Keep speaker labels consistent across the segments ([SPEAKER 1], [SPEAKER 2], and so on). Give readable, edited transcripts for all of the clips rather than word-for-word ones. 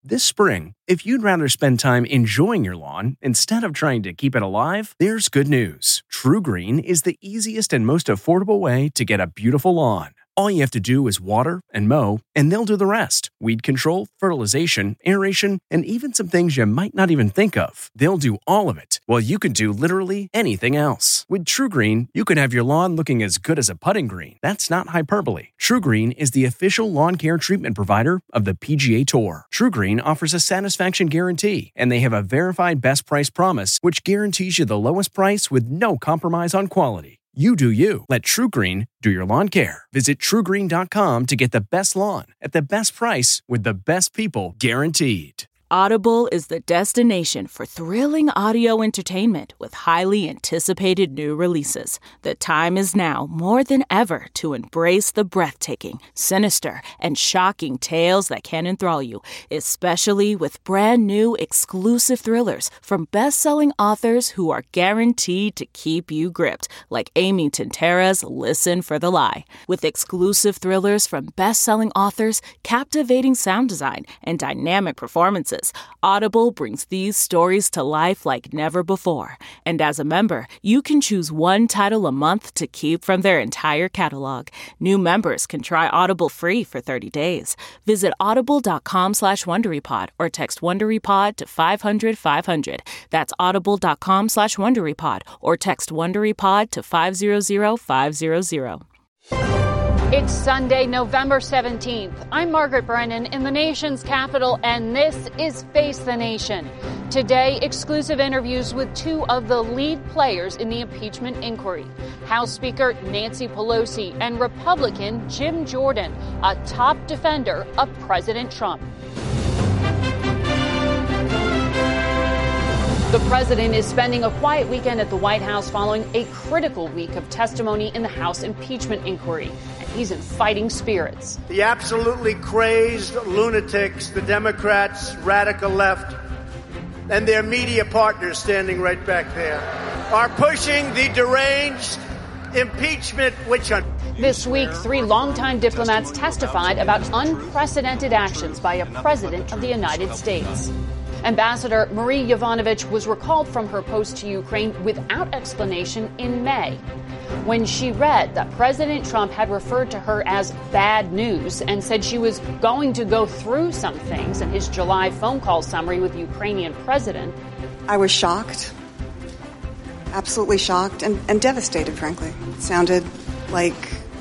[SPEAKER 1] This spring, if you'd rather spend time enjoying your lawn instead of trying to keep it alive, there's good news. TruGreen is the easiest and most affordable way to get a beautiful lawn. All you have to do is water and mow, and they'll do the rest. Weed control, fertilization, aeration, and even some things you might not even think of. They'll do all of it, while you can do literally anything else. With TruGreen, you can have your lawn looking as good as a putting green. That's not hyperbole. TruGreen is the official lawn care treatment provider of the PGA Tour. TruGreen offers a satisfaction guarantee, and they have a verified best price promise, which guarantees you the lowest price with no compromise on quality. You do you. Let TruGreen do your lawn care. Visit TruGreen.com to get the best lawn at the best price with the best people guaranteed.
[SPEAKER 2] Audible is the destination for thrilling audio entertainment with highly anticipated new releases. The time is now more than ever to embrace the breathtaking, sinister, and shocking tales that can enthrall you, especially with brand new exclusive thrillers from best-selling authors who are guaranteed to keep you gripped, like Amy Tintera's Listen for the Lie. With exclusive thrillers from best-selling authors, captivating sound design, and dynamic performances, Audible brings these stories to life like never before. And as a member, you can choose one title a month to keep from their entire catalog. New members can try Audible free for 30 days. Visit audible.com/WonderyPod or text WonderyPod to 500-500. That's audible.com/WonderyPod or text WonderyPod to 500-500.
[SPEAKER 3] It's Sunday, November 17th. I'm Margaret Brennan in the nation's capital, and this is Face the Nation. Today, exclusive interviews with two of the lead players in the impeachment inquiry. House Speaker Nancy Pelosi and Republican Jim Jordan, a top defender of President Trump. The president is spending a quiet weekend at the White House following a critical week of testimony in the House impeachment inquiry. He's in fighting spirits.
[SPEAKER 4] The absolutely crazed lunatics, the Democrats, radical left, and their media partners standing right back there, are pushing the deranged impeachment witch hunt.
[SPEAKER 3] This week, three longtime diplomats testified about unprecedented actions by a president of the United States. Ambassador Marie Yovanovitch was recalled from her post to Ukraine without explanation in May, when she read that President Trump had referred to her as bad news and said she was going to go through some things in his July phone call summary with the Ukrainian president.
[SPEAKER 5] I was shocked, absolutely shocked, and devastated, frankly. It sounded like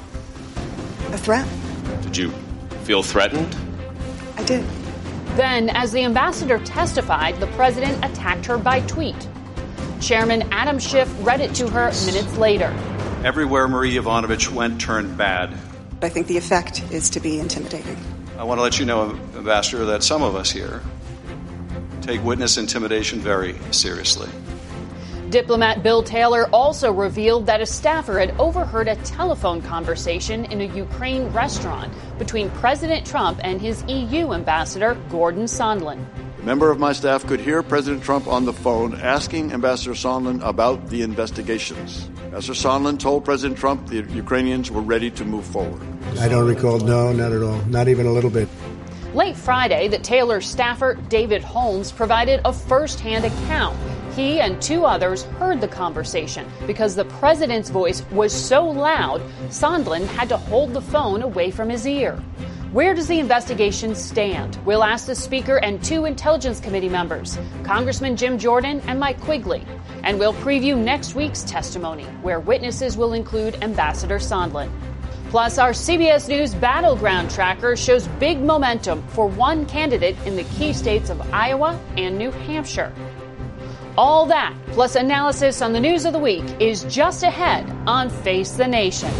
[SPEAKER 5] a threat.
[SPEAKER 6] Did you feel threatened?
[SPEAKER 5] I did.
[SPEAKER 3] Then, as the ambassador testified, the president attacked her by tweet. Chairman Adam Schiff read it to her minutes later.
[SPEAKER 6] Everywhere Marie Yovanovitch went turned bad.
[SPEAKER 5] I think the effect is to be intimidating.
[SPEAKER 6] I want to let you know, Ambassador, that some of us here take witness intimidation very seriously.
[SPEAKER 3] Diplomat Bill Taylor also revealed that a staffer had overheard a telephone conversation in a Ukraine restaurant between President Trump and his EU ambassador, Gordon Sondland.
[SPEAKER 7] A member of my staff could hear President Trump on the phone asking Ambassador Sondland about the investigations. Ambassador Sondland told President Trump the Ukrainians were ready to move forward.
[SPEAKER 8] I don't recall. No, not at all. Not even a little bit.
[SPEAKER 3] Late Friday, the Taylor staffer, David Holmes, provided a first-hand account. He and two others heard the conversation because the president's voice was so loud, Sondland had to hold the phone away from his ear. Where does the investigation stand? We'll ask the Speaker and two Intelligence Committee members, Congressman Jim Jordan and Mike Quigley. And we'll preview next week's testimony, where witnesses will include Ambassador Sondland. Plus, our CBS News Battleground Tracker shows big momentum for one candidate in the key states of Iowa and New Hampshire. All that, plus analysis on the news of the week, is just ahead on Face the Nation.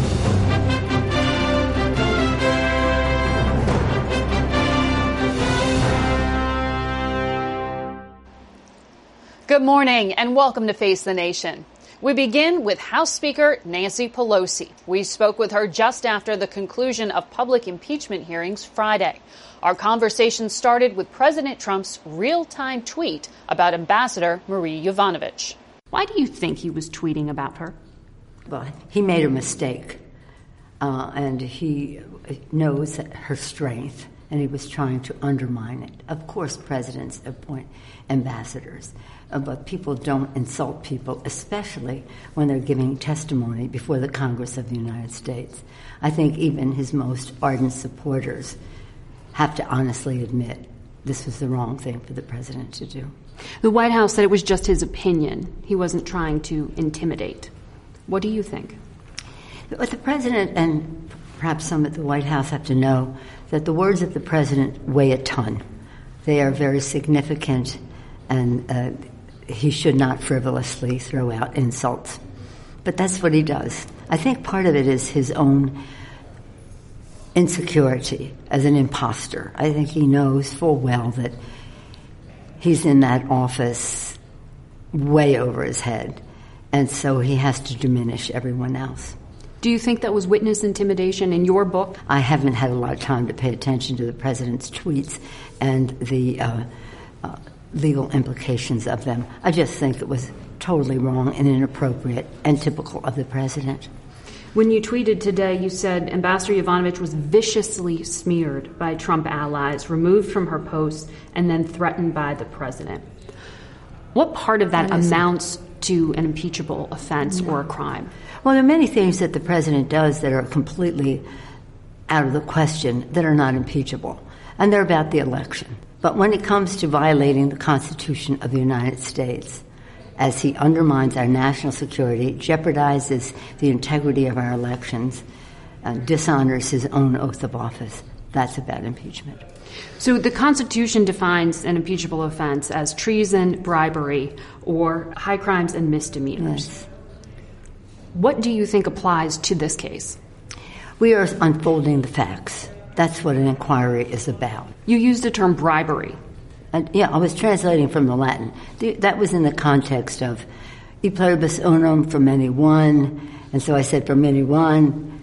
[SPEAKER 3] Good morning and welcome to Face the Nation. We begin with House Speaker Nancy Pelosi. We spoke with her just after the conclusion of public impeachment hearings Friday. Our conversation started with President Trump's real-time tweet about Ambassador Marie Yovanovitch. Why do you think he was tweeting about her?
[SPEAKER 9] Well, he made a mistake, and he knows her strength, and he was trying to undermine it. Of course, presidents appoint ambassadors, but people don't insult people, especially when they're giving testimony before the Congress of the United States. I think even his most ardent supporters have to honestly admit this was the wrong thing for the president to do.
[SPEAKER 3] The White House said it was just his opinion. He wasn't trying to intimidate. What do you think?
[SPEAKER 9] But the president and perhaps some at the White House have to know that the words of the president weigh a ton. They are very significant, and he should not frivolously throw out insults. But that's what he does. I think part of it is his own insecurity as an imposter. I think he knows full well that he's in that office way over his head, and so he has to diminish everyone else.
[SPEAKER 3] Do you think that was witness intimidation in your book?
[SPEAKER 9] I haven't had a lot of time to pay attention to the president's tweets and the legal implications of them. I just think it was totally wrong and inappropriate and typical of the president.
[SPEAKER 3] When you tweeted today, you said Ambassador Yovanovitch was viciously smeared by Trump allies, removed from her post, and then threatened by the president. What part of that amounts to an impeachable offense or a crime?
[SPEAKER 9] Well, there are many things that the president does that are completely out of the question that are not impeachable, and they're about the election. But when it comes to violating the Constitution of the United States, as he undermines our national security, jeopardizes the integrity of our elections, dishonors his own oath of office, that's about impeachment.
[SPEAKER 3] So the Constitution defines an impeachable offense as treason, bribery, or high crimes and misdemeanors.
[SPEAKER 9] Yes.
[SPEAKER 3] What do you think applies to this case?
[SPEAKER 9] We are unfolding the facts. That's what an inquiry is about.
[SPEAKER 3] You used the term bribery.
[SPEAKER 9] I was translating from the Latin. That was in the context of e pluribus unum, for many one, and so I said for many one,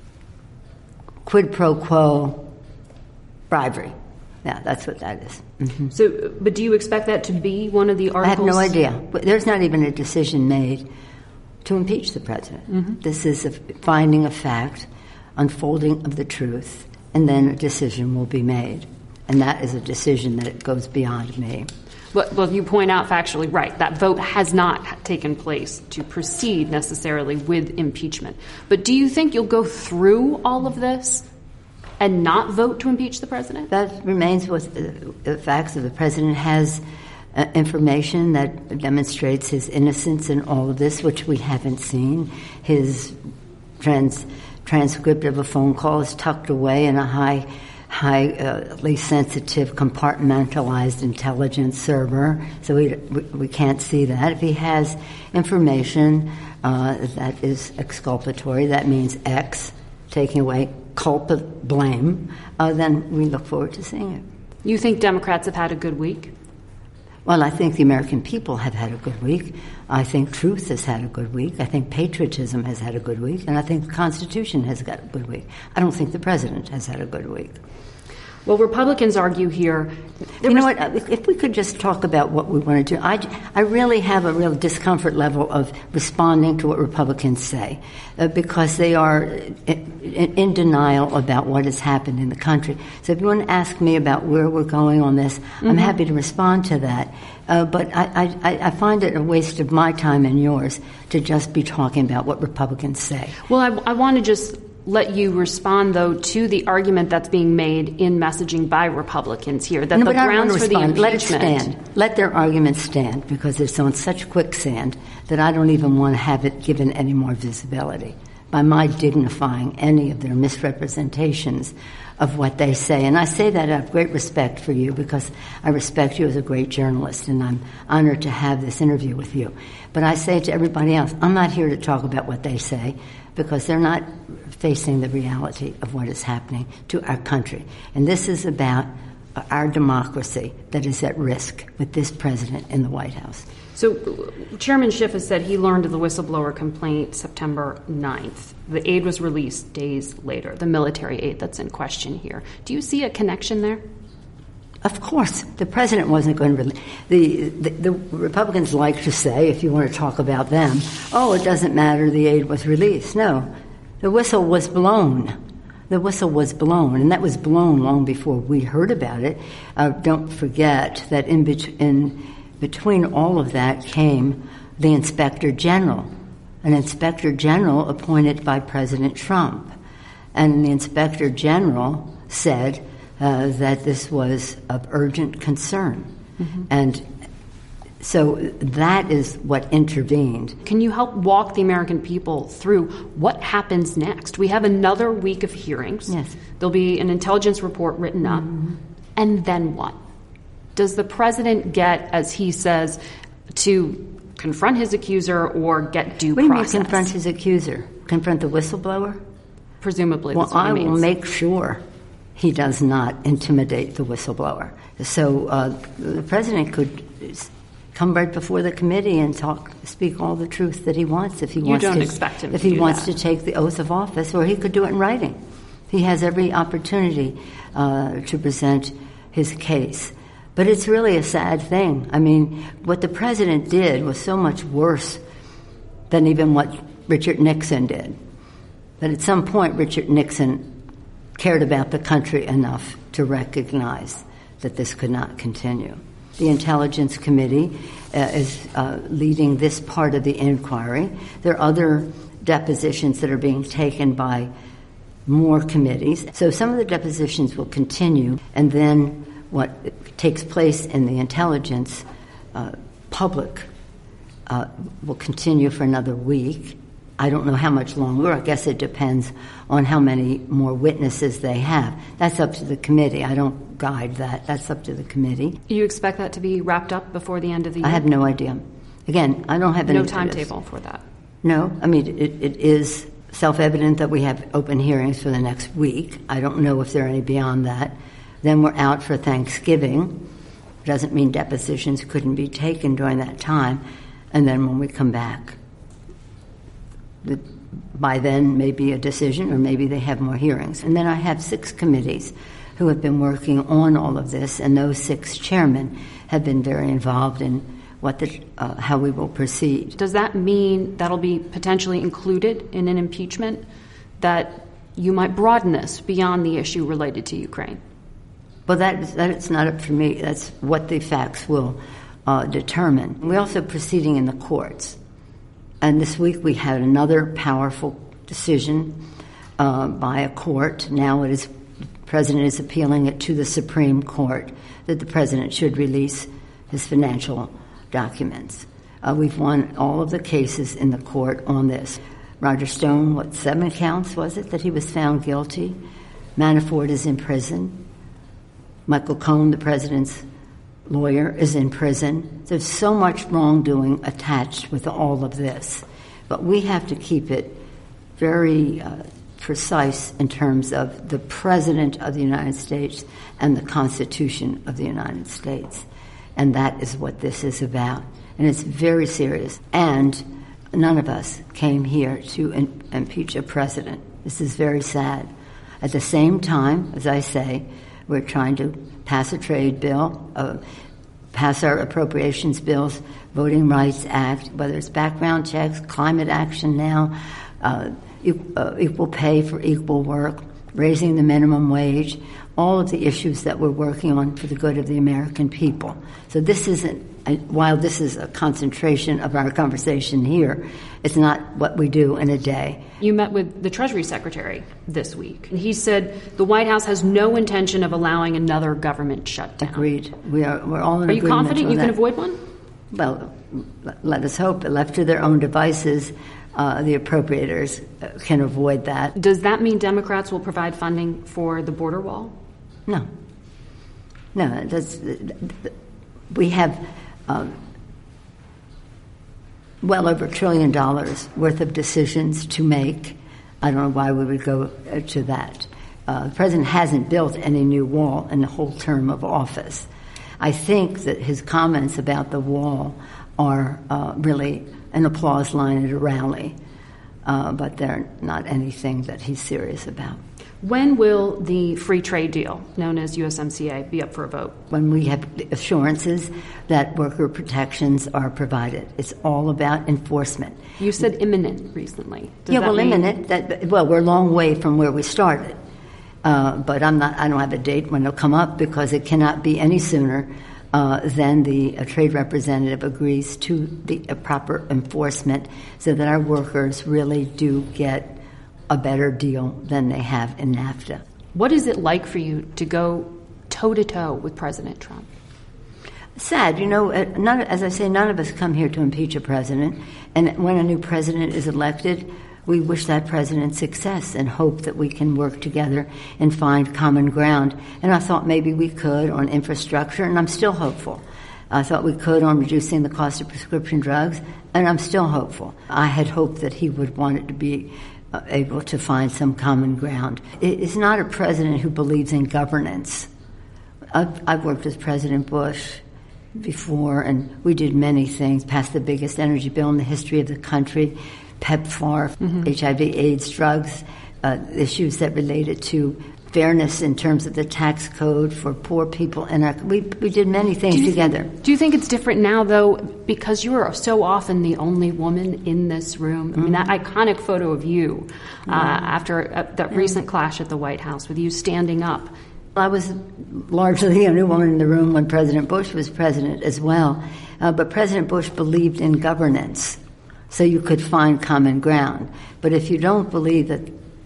[SPEAKER 9] quid pro quo, bribery. Yeah, that's what that is. Mm-hmm.
[SPEAKER 3] So, but do you expect that to be one of the articles?
[SPEAKER 9] I have no idea. There's not even a decision made to impeach the president. Mm-hmm. This is a finding of fact, unfolding of the truth, and then a decision will be made. And that is a decision that goes beyond me.
[SPEAKER 3] Well, you point out factually, right, that vote has not taken place to proceed necessarily with impeachment. But do you think you'll go through all of this and not vote to impeach the president?
[SPEAKER 9] That remains with the facts of the president has information that demonstrates his innocence in all of this, which we haven't seen. His transcript of a phone call is tucked away in a highly sensitive, compartmentalized intelligence server, so we can't see that. If he has information that is exculpatory, that means X, taking away blame, then we look forward to seeing it.
[SPEAKER 3] You think Democrats have had a good week?
[SPEAKER 9] Well, I think the American people have had a good week. I think truth has had a good week. I think patriotism has had a good week. And I think the Constitution has got a good week. I don't think the president has had a good week.
[SPEAKER 3] Well, Republicans argue here.
[SPEAKER 9] You know what? If we could just talk about what we want to do. I really have a real discomfort level of responding to what Republicans say because they are in denial about what has happened in the country. So if you want to ask me about where we're going on this, I'm happy to respond to that. But I find it a waste of my time and yours to just be talking about what Republicans say.
[SPEAKER 3] Well, I want to just let you respond, though, to the argument that's being made in messaging by Republicans here, that the grounds for the impeachment...
[SPEAKER 9] Let it stand. Let their argument stand, because it's on such quicksand that I don't even want to have it given any more visibility by my dignifying any of their misrepresentations of what they say. And I say that out of great respect for you, because I respect you as a great journalist, and I'm honored to have this interview with you. But I say to everybody else, I'm not here to talk about what they say, because they're not facing the reality of what is happening to our country. And this is about our democracy that is at risk with this president in the White House.
[SPEAKER 3] So Chairman Schiff has said he learned of the whistleblower complaint September 9th. The aid was released days later, the military aid that's in question here. Do you see a connection there?
[SPEAKER 9] Of course. The president wasn't going to the Republicans like to say, if you want to talk about them, oh, it doesn't matter, the aid was released. No. The whistle was blown. The whistle was blown, and that was blown long before we heard about it. Don't forget that in between all of that came the Inspector General, an Inspector General appointed by President Trump. And the Inspector General said that this was of urgent concern. Mm-hmm. And so that is what intervened.
[SPEAKER 10] Can you help walk the American people through what happens next? We have another week of hearings.
[SPEAKER 9] Yes.
[SPEAKER 10] There'll be an intelligence report written up. Mm-hmm. And then what? Does the president get, as he says, to confront his accuser or get due process?
[SPEAKER 9] What do you mean confront his accuser? Confront the whistleblower?
[SPEAKER 10] Presumably.
[SPEAKER 9] Well,
[SPEAKER 10] that's what
[SPEAKER 9] I
[SPEAKER 10] means.
[SPEAKER 9] will make sure he does not intimidate the whistleblower. So the president could come right before the committee and speak all the truth that he wants if he wants to.
[SPEAKER 10] You don't expect him
[SPEAKER 9] if
[SPEAKER 10] to
[SPEAKER 9] he
[SPEAKER 10] do
[SPEAKER 9] wants
[SPEAKER 10] that.
[SPEAKER 9] to take the oath of office, or he could do it in writing. He has every opportunity to present his case. But it's really a sad thing. I mean, what the president did was so much worse than even what Richard Nixon did. But at some point, Richard Nixon cared about the country enough to recognize that this could not continue. The Intelligence Committee is leading this part of the inquiry. There are other depositions that are being taken by more committees. So some of the depositions will continue, and then what takes place in the intelligence public will continue for another week. I don't know how much longer. I guess it depends on how many more witnesses they have. That's up to the committee. I don't guide that. That's up to the committee.
[SPEAKER 10] You expect that to be wrapped up before the end of the year?
[SPEAKER 9] I have no idea. Again, I don't have any...
[SPEAKER 10] No timetable for that?
[SPEAKER 9] No. I mean, it is self-evident that we have open hearings for the next week. I don't know if there are any beyond that. Then we're out for Thanksgiving. Doesn't mean depositions couldn't be taken during that time. And then when we come back, by then maybe a decision, or maybe they have more hearings. And then I have 6 committees who have been working on all of this, and those 6 chairmen have been very involved in how we will proceed.
[SPEAKER 10] Does that mean that'll be potentially included in an impeachment, that you might broaden this beyond the issue related to Ukraine?
[SPEAKER 9] Well, that's not up for me. That's what the facts will determine. We're also proceeding in the courts. And this week we had another powerful decision by a court. Now the president is appealing it to the Supreme Court that the president should release his financial documents. We've won all of the cases in the court on this. Roger Stone, 7 counts was it that he was found guilty? Manafort is in prison. Michael Cohen, the president's lawyer, is in prison. There's so much wrongdoing attached with all of this. But we have to keep it very precise in terms of the President of the United States and the Constitution of the United States. And that is what this is about. And it's very serious. And none of us came here to impeach a president. This is very sad. At the same time, as I say, we're trying to pass a trade bill, pass our appropriations bills, Voting Rights Act, whether it's background checks, climate action now, equal pay for equal work, raising the minimum wage, all of the issues that we're working on for the good of the American people. So this isn't, while this is a concentration of our conversation here, it's not what we do in a day.
[SPEAKER 10] You met with the Treasury Secretary this week, and he said the White House has no intention of allowing another government shutdown.
[SPEAKER 9] Agreed. We're all in agreement.
[SPEAKER 10] Are you confident you
[SPEAKER 9] that.
[SPEAKER 10] Can avoid one?
[SPEAKER 9] Well, let us hope. Left to their own devices, the appropriators can avoid that.
[SPEAKER 10] Does that mean Democrats will provide funding for the border wall?
[SPEAKER 9] No. No. We have well over $1 trillion worth of decisions to make. I don't know why we would go to that. The president hasn't built any new wall in the whole term of office. I think that his comments about the wall are really an applause line at a rally, but they're not anything that he's serious about.
[SPEAKER 10] When will the free trade deal, known as USMCA, be up for a vote?
[SPEAKER 9] When we have assurances that worker protections are provided. It's all about enforcement.
[SPEAKER 10] You said imminent recently.
[SPEAKER 9] Imminent. We're a long way from where we started. But I don't have a date when it'll come up, because it cannot be any sooner than the trade representative agrees to the proper enforcement, so that our workers really do get a better deal than they have in NAFTA.
[SPEAKER 10] What is it like for you to go toe-to-toe with President Trump?
[SPEAKER 9] Sad. As I say, none of us come here to impeach a president. And when a new president is elected, we wish that president success and hope that we can work together and find common ground. And I thought maybe we could on infrastructure, and I'm still hopeful. I thought we could on reducing the cost of prescription drugs, and I'm still hopeful. I had hoped that he would want it to be able to find some common ground. It's not a president who believes in governance. I've worked with President Bush before, and we did many things, passed the biggest energy bill in the history of the country, PEPFAR, HIV/AIDS, drugs, issues that related to fairness in terms of the tax code for poor people. And we did many things together.
[SPEAKER 10] Do you think it's different now, though, because you are so often the only woman in this room? I mean, that iconic photo of you after that recent clash at the White House with you standing up.
[SPEAKER 9] I was largely the only woman in the room when President Bush was president as well. But President Bush believed in governance, so you could find common ground. But if you don't believe that,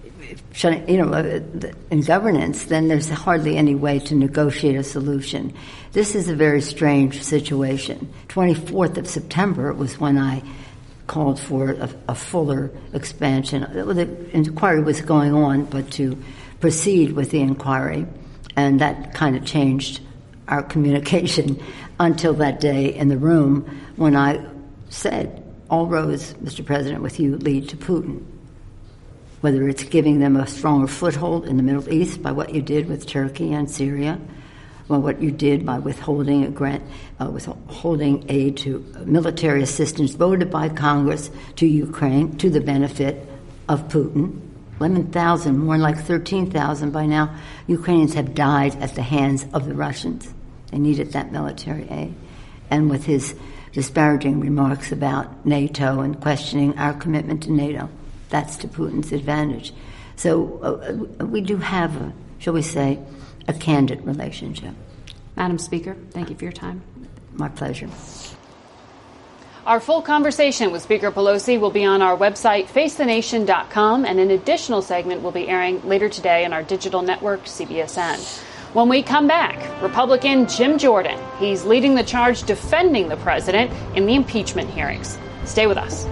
[SPEAKER 9] in governance, then there's hardly any way to negotiate a solution. This is a very strange situation. 24th of September was when I called for a fuller expansion. The inquiry was going on, but to proceed with the inquiry. And that kind of changed our communication until that day in the room when I said, all roads, Mr. President, with you lead to Putin. Whether it's giving them a stronger foothold in the Middle East by what you did with Turkey and Syria, or what you did by withholding aid to military assistance voted by Congress to Ukraine to the benefit of Putin. 11,000, more like 13,000 by now, Ukrainians have died at the hands of the Russians. They needed that military aid. And with his disparaging remarks about NATO and questioning our commitment to NATO, that's to Putin's advantage. So we do have, shall we say, a candid relationship.
[SPEAKER 10] Madam Speaker, thank you for your time.
[SPEAKER 9] My pleasure.
[SPEAKER 3] Our full conversation with Speaker Pelosi will be on our website, facethenation.com, and an additional segment will be airing later today on our digital network, CBSN. When we come back, Republican Jim Jordan. He's leading the charge defending the president in the impeachment hearings. Stay with us.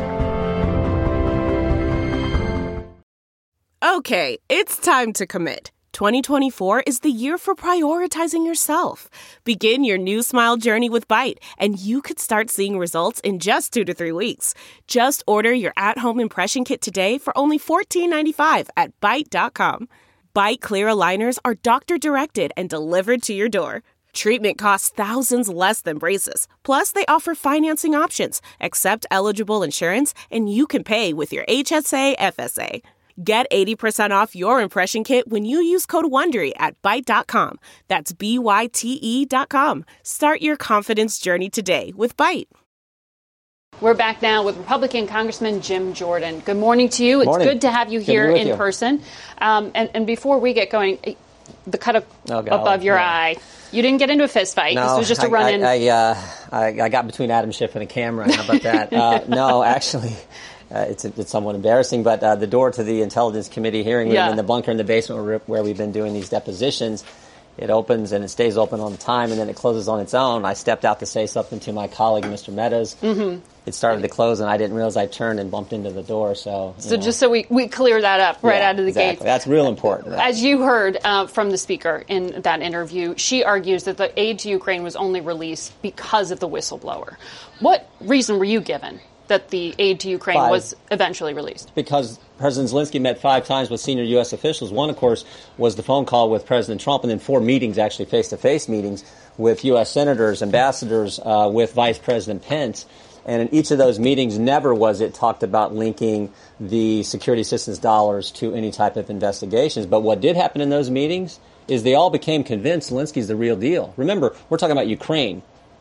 [SPEAKER 11] Okay, it's time to commit. 2024 is the year for prioritizing yourself. Begin your new smile journey with Byte, and you could start seeing results in just 2 to 3 weeks. Just order your at-home impression kit today for only $14.95 at Byte.com. Byte Clear aligners are doctor-directed and delivered to your door. Treatment costs thousands less than braces. Plus, they offer financing options, accept eligible insurance, and you can pay with your HSA FSA. Get 80% off your impression kit when you use code WONDERY at Byte.com. That's BYTE.com. Start your confidence journey today with Byte.
[SPEAKER 3] We're back now with Republican Congressman Jim Jordan. Good morning to you. It's good to have you here in person. And before we get going, the cut above your eye, you didn't get into a fist fight.
[SPEAKER 12] No,
[SPEAKER 3] this was just a run-in.
[SPEAKER 12] I got between Adam Schiff and a camera. How about that? No, actually... It's somewhat embarrassing, but the door to the Intelligence Committee hearing room in the bunker in the basement where we've been doing these depositions, it opens and it stays open all the time, and then it closes on its own. I stepped out to say something to my colleague, Mr. Meadows. Mm-hmm. It started to close, and I didn't realize I turned and bumped into the door. So
[SPEAKER 3] just so we clear that up right out of the gate.
[SPEAKER 12] That's real important. Right?
[SPEAKER 3] As you heard from the speaker in that interview, she argues that the aid to Ukraine was only released because of the whistleblower. What reason were you given that the aid to Ukraine was eventually released?
[SPEAKER 12] Because President Zelensky met 5 times with senior U.S. officials. One, of course, was the phone call with President Trump, and then 4 meetings, actually face-to-face meetings, with U.S. senators, ambassadors, with Vice President Pence. And in each of those meetings, never was it talked about linking the security assistance dollars to any type of investigations. But what did happen in those meetings is they all became convinced Zelensky's the real deal. Remember, we're talking about Ukraine.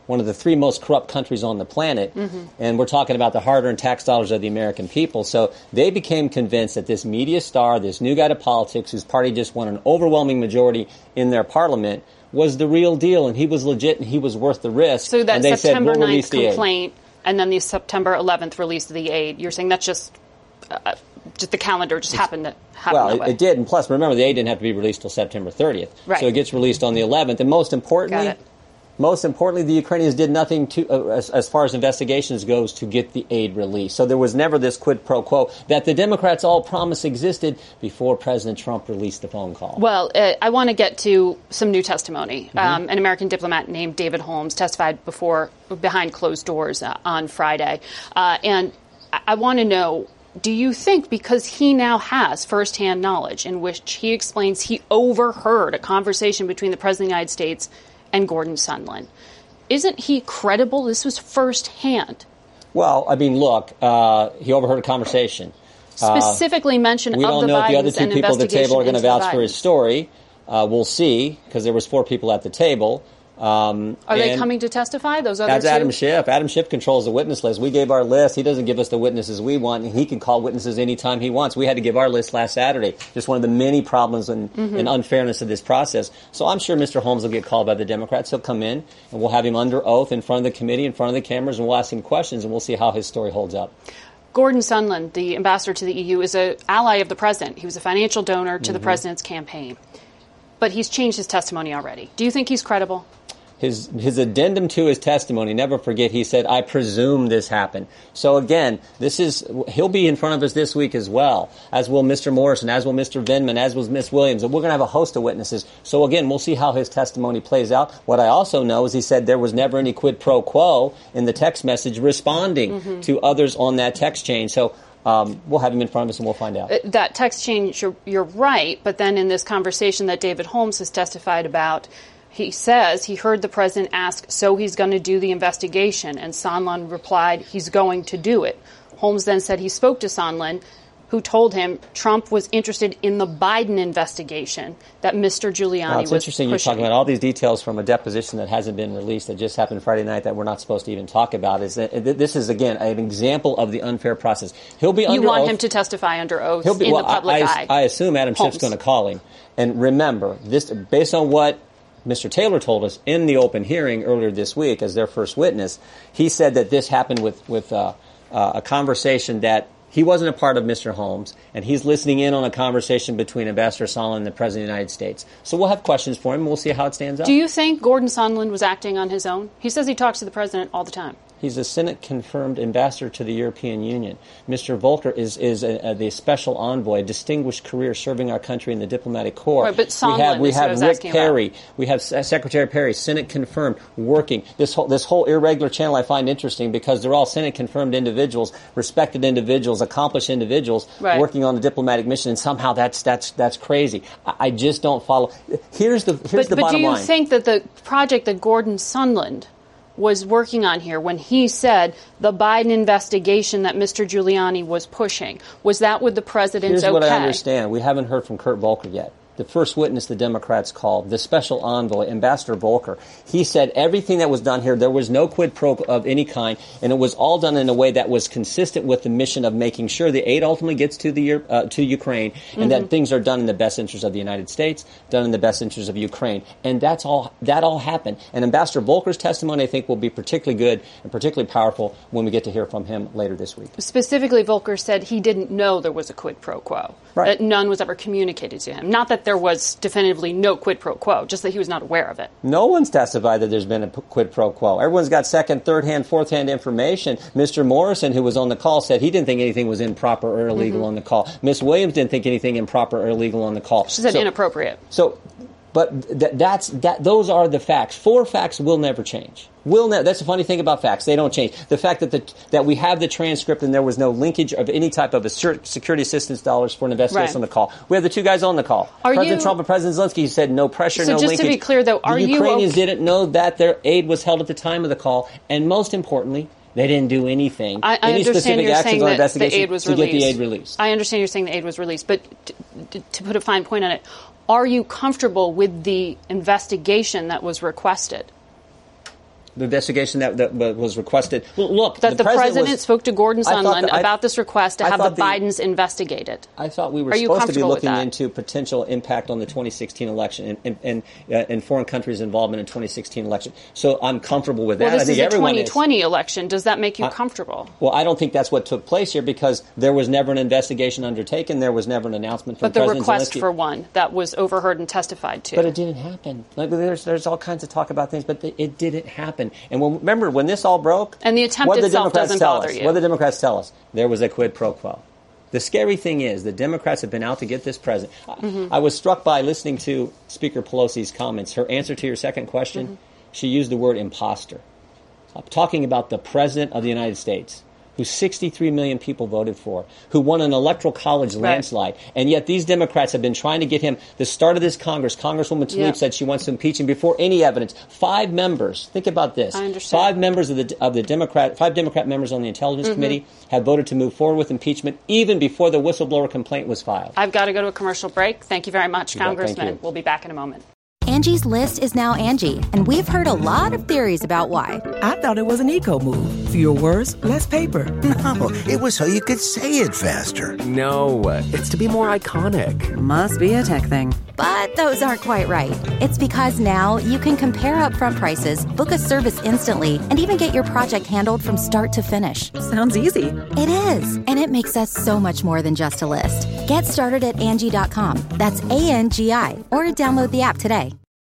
[SPEAKER 12] one of the three most corrupt countries on the planet, and we're talking about the hard-earned tax dollars of the American people. So they became convinced that this media star, this new guy to politics, whose party just won an overwhelming majority in their parliament, was the real deal, and he was legit, and he was worth the risk.
[SPEAKER 3] So that September 9th complaint
[SPEAKER 12] aid.
[SPEAKER 3] And then the September 11th release of the aid, you're saying that's just the calendar just happened to happen that way.
[SPEAKER 12] Well, it did, and plus, remember, the aid didn't have to be released till September 30th.
[SPEAKER 3] Right.
[SPEAKER 12] So it gets released on the 11th, and most importantly, the Ukrainians did nothing to, as far as investigations goes, to get the aid released. So there was never this quid pro quo that the Democrats all promised existed before President Trump released the phone call.
[SPEAKER 3] Well, I want to get to some new testimony. An American diplomat named David Holmes testified behind closed doors on Friday. And I want to know, do you think because he now has firsthand knowledge in which he explains he overheard a conversation between the President of the United States and Gordon Sondland, isn't he credible? This was firsthand.
[SPEAKER 12] Well, I mean, look, he overheard a conversation.
[SPEAKER 3] Specifically mention of the Bidens and
[SPEAKER 12] we don't know if the other two people at the table are going to vouch for his story. We'll see, because there was 4 people at the table.
[SPEAKER 3] Are they coming to testify, those other
[SPEAKER 12] That's
[SPEAKER 3] two?
[SPEAKER 12] Adam Schiff. Adam Schiff controls the witness list. We gave our list. He doesn't give us the witnesses we want, and he can call witnesses anytime he wants. We had to give our list last Saturday. Just one of the many problems and unfairness of this process. So I'm sure Mr. Holmes will get called by the Democrats. He'll come in, and we'll have him under oath in front of the committee, in front of the cameras, and we'll ask him questions, and we'll see how his story holds up.
[SPEAKER 3] Gordon Sondland, the ambassador to the EU, is an ally of the president. He was a financial donor to the president's campaign. But he's changed his testimony already. Do you think he's credible?
[SPEAKER 12] His addendum to his testimony, never forget, he said, I presume this happened. So again, he'll be in front of us this week as well, as will Mr. Morrison, as will Mr. Vindman, as will Ms. Williams. And we're going to have a host of witnesses. So again, we'll see how his testimony plays out. What I also know is he said there was never any quid pro quo in the text message responding to others on that text chain. So we'll have him in front of us and we'll find out.
[SPEAKER 3] That text chain, you're right. But then in this conversation that David Holmes has testified about, he says he heard the president ask, so he's going to do the investigation, and Sondland replied, he's going to do it. Holmes then said he spoke to Sondland, who told him Trump was interested in the Biden investigation that Mr. Giuliani was
[SPEAKER 12] It's interesting
[SPEAKER 3] pushing.
[SPEAKER 12] You're talking about all these details from a deposition that hasn't been released, that just happened Friday night, that we're not supposed to even talk about. This is, again, an example of the unfair process. He'll be under oath.
[SPEAKER 3] You want him to testify under oath in the public eye.
[SPEAKER 12] I assume Adam Schiff's going to call him. And remember, this based on what Mr. Taylor told us in the open hearing earlier this week as their first witness, he said that this happened with a conversation that he wasn't a part of, Mr. Holmes, and he's listening in on a conversation between Ambassador Sondland and the President of the United States. So we'll have questions for him, and we'll see how it stands up.
[SPEAKER 3] Do you think Gordon Sondland was acting on his own? He says he talks to the president all the time.
[SPEAKER 12] He's a Senate-confirmed ambassador to the European Union. Mr. Volker is the special envoy, a distinguished career serving our country in the diplomatic corps.
[SPEAKER 3] Right, but Sondland
[SPEAKER 12] we have Rick Perry.
[SPEAKER 3] About.
[SPEAKER 12] We have Secretary Perry, Senate-confirmed, working. This whole irregular channel I find interesting because they're all Senate-confirmed individuals, respected individuals, accomplished individuals working on a diplomatic mission, and somehow that's crazy. I just don't follow. Here's the bottom line.
[SPEAKER 3] But do you think that the project that Gordon Sondland was working on here when he said the Biden investigation that Mr. Giuliani was pushing, was that with the president's
[SPEAKER 12] Here's what I understand. We haven't heard from Kurt Volker yet. The first witness the Democrats called, the special envoy, Ambassador Volker, he said everything that was done here, there was no quid pro of any kind, and it was all done in a way that was consistent with the mission of making sure the aid ultimately gets to Ukraine, and that things are done in the best interest of the United States, done in the best interest of Ukraine. And that all happened. And Ambassador Volker's testimony, I think, will be particularly good and particularly powerful when we get to hear from him later this week.
[SPEAKER 3] Specifically, Volker said he didn't know there was a quid pro quo, that none was ever communicated to him. Not that there was definitively no quid pro quo, just that he was not aware of it.
[SPEAKER 12] No one's testified that there's been a quid pro quo. Everyone's got second, third-hand, fourth-hand information. Mr. Morrison, who was on the call, said he didn't think anything was improper or illegal on the call. Ms. Williams didn't think anything improper or illegal on the call.
[SPEAKER 3] She said inappropriate.
[SPEAKER 12] But those are the facts. 4 facts will never change. That's the funny thing about facts. They don't change. The fact that we have the transcript and there was no linkage of any type of security assistance dollars for an investigation on the call. We have the 2 guys on the call. President Trump and President Zelensky said no pressure, no linkage.
[SPEAKER 3] So just to be clear, though,
[SPEAKER 12] the Ukrainians didn't know that their aid was held at the time of the call. And most importantly, they didn't do anything.
[SPEAKER 3] I understand you're saying that the aid was released.
[SPEAKER 12] To get the aid released.
[SPEAKER 3] I understand you're saying the aid was released. But to put a fine point on it, are you comfortable with the investigation that was requested?
[SPEAKER 12] investigation that was requested. Look,
[SPEAKER 3] that the president spoke to Gordon Sondland about this request to have the Bidens investigated.
[SPEAKER 12] I thought we were supposed to be looking into potential impact on the 2016 election and foreign countries' involvement in 2016 election. So I'm comfortable with that.
[SPEAKER 3] Well, this is a 2020 election. Does that make you comfortable?
[SPEAKER 12] Well, I don't think that's what took place here because there was never an investigation undertaken. There was never an announcement from President Zelensky.
[SPEAKER 3] But the request for one that was overheard and testified to.
[SPEAKER 12] But it didn't happen. Like, there's all kinds of talk about things, but it didn't happen. And remember, when this all broke,
[SPEAKER 3] and the attempt itself doesn't bother you.
[SPEAKER 12] What did the Democrats tell us? There was a quid pro quo. The scary thing is the Democrats have been out to get this president. I was struck by listening to Speaker Pelosi's comments. Her answer to your second question, she used the word imposter. Talking about the President of the United States, who 63 million people voted for, who won an electoral college landslide. And yet these Democrats have been trying to get him, the start of this Congress, Congresswoman Tlaib said she wants to impeach him before any evidence. 5 members, think about this.
[SPEAKER 3] I understand.
[SPEAKER 12] 5 members of the Democrat, 5 Democrat members on the Intelligence Committee have voted to move forward with impeachment even before the whistleblower complaint was filed.
[SPEAKER 3] I've got to go to a commercial break. Thank you very much, Congressman. We'll be back in a moment.
[SPEAKER 13] Angie's List is now Angie, and we've heard a lot of theories about why.
[SPEAKER 14] I thought it was an eco move. Fewer words, less paper.
[SPEAKER 15] No, it was so you could say it faster.
[SPEAKER 16] No, it's to be more iconic.
[SPEAKER 13] Must be a tech thing. But those aren't quite right. It's because now you can compare upfront prices, book a service instantly, and even get your project handled from start to finish.
[SPEAKER 14] Sounds easy.
[SPEAKER 13] It is, and it makes us so much more than just a list. Get started at Angie.com. That's ANGI, or download the app today.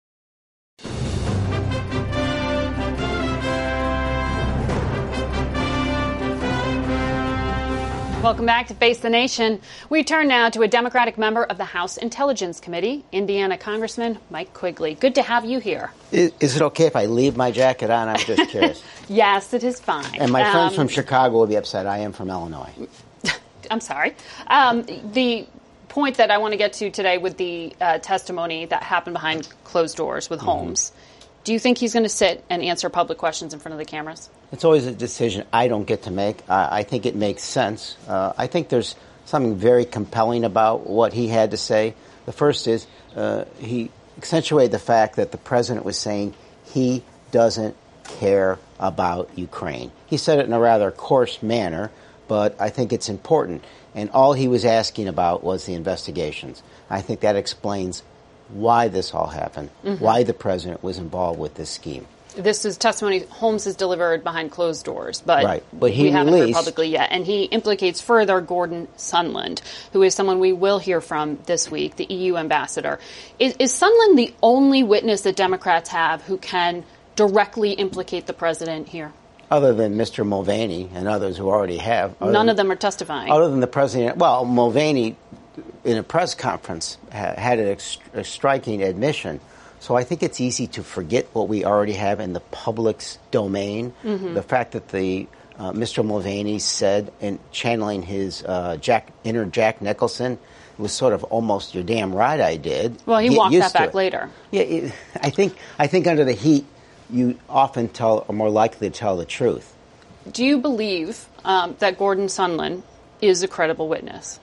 [SPEAKER 3] Welcome back to Face the Nation. We turn now to a Democratic member of the House Intelligence Committee, Indiana Congressman Mike Quigley. Good to have you here.
[SPEAKER 17] Is it okay if I leave my jacket on? I'm just curious.
[SPEAKER 3] Yes, it is fine.
[SPEAKER 17] And my friends from Chicago will be upset. I am from Illinois.
[SPEAKER 3] I'm sorry. The point that I want to get to today with the testimony that happened behind closed doors with Holmes, do you think he's going to sit and answer public questions in front of the cameras?
[SPEAKER 17] It's always a decision I don't get to make. I think it makes sense. I think there's something very compelling about what he had to say. The first is he accentuated the fact that the president was saying he doesn't care about Ukraine. He said it in a rather coarse manner, but I think it's important. And all he was asking about was the investigations. I think that explains why this all happened, why the president was involved with this scheme.
[SPEAKER 3] This is testimony Holmes has delivered behind closed doors, but
[SPEAKER 17] he
[SPEAKER 3] we haven't heard publicly yet. And he implicates further Gordon Sondland, who is someone we will hear from this week, the EU ambassador. Is Sondland the only witness that Democrats have who can directly implicate the president here?
[SPEAKER 17] Other than Mr. Mulvaney and others who already have.
[SPEAKER 3] None of them are testifying.
[SPEAKER 17] Other than the president. Well, Mulvaney, in a press conference, had a striking admission. So I think it's easy to forget what we already have in the public's domain. The fact that Mr. Mulvaney said, in channeling his inner Jack Nicholson, it was sort of almost "you're damn right I did."
[SPEAKER 3] Well, he walked that back later.
[SPEAKER 17] Yeah, I think under the heat, you often are more likely to tell the truth.
[SPEAKER 3] Do you believe that Gordon Sondland is a credible witness?